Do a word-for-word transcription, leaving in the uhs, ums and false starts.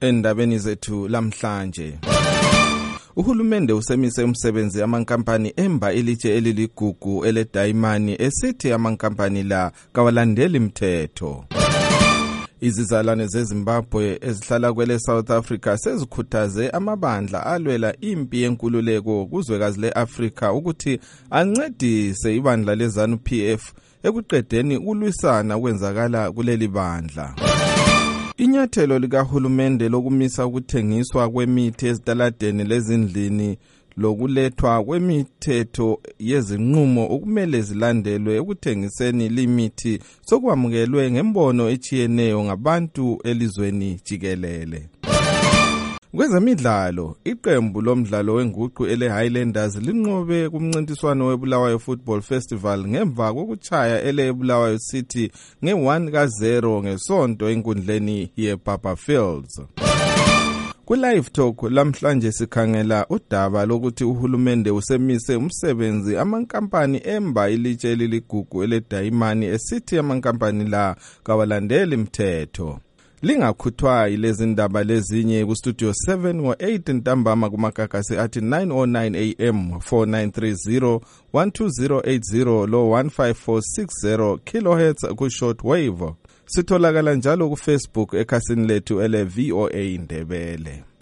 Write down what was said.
Endabeni zethu lamhlanje, uhulumende usemise umsebenzi amankampani emba ilitshe eliligugu eledayimani esithi amankampani la kawalandeli imithetho. Izizalwane zeZimbabwe ezihlala kwele South Africa sezikhuthaze amabandla alwela impi yenkululeko kuzwekazi le-Afrika ukuthi ancedise ibandla leZANU P F ekuqedeni ukulwisana kwenzakala kuleli bandla. Inyathelo likahulumende lokumisa ukuthengiswa kwemithi ezitaladeni lezindlini lokulethwa kwemithetho yezinqumo okumele zilandelwe ekuthengiseni limithi sokwamukelwe ngembono echiyeneyo ngabantu elizweni jikelele. Kwezemidlalo, iqembu lomdlalo wenguqu ele Highlanders linqobe kumncintiswano weBulawayo Football Festival ngemva kokuchaya ele Bulawayo City nge one ka zero ngesonto enkundleni yePapa Fields. Ku-Live Talk lamhlanje sikhangela udaba lokuthi uhulumende usemise umsebenzi amankampani emba ilitshe eliligugu eledayimani esithi amankampani la kawalandeli imithetho. Lingakhuthwa ilezi ndaba lezinye ku Studio seven ngo eight ntambama kumakakasi athi nine oh nine A M four nine three zero one two zero eight zero lo one five four six zero kilohertz ku shortwave. Sitholakala njalo ku Facebook ekhasini lethu ele V O A Ndebele.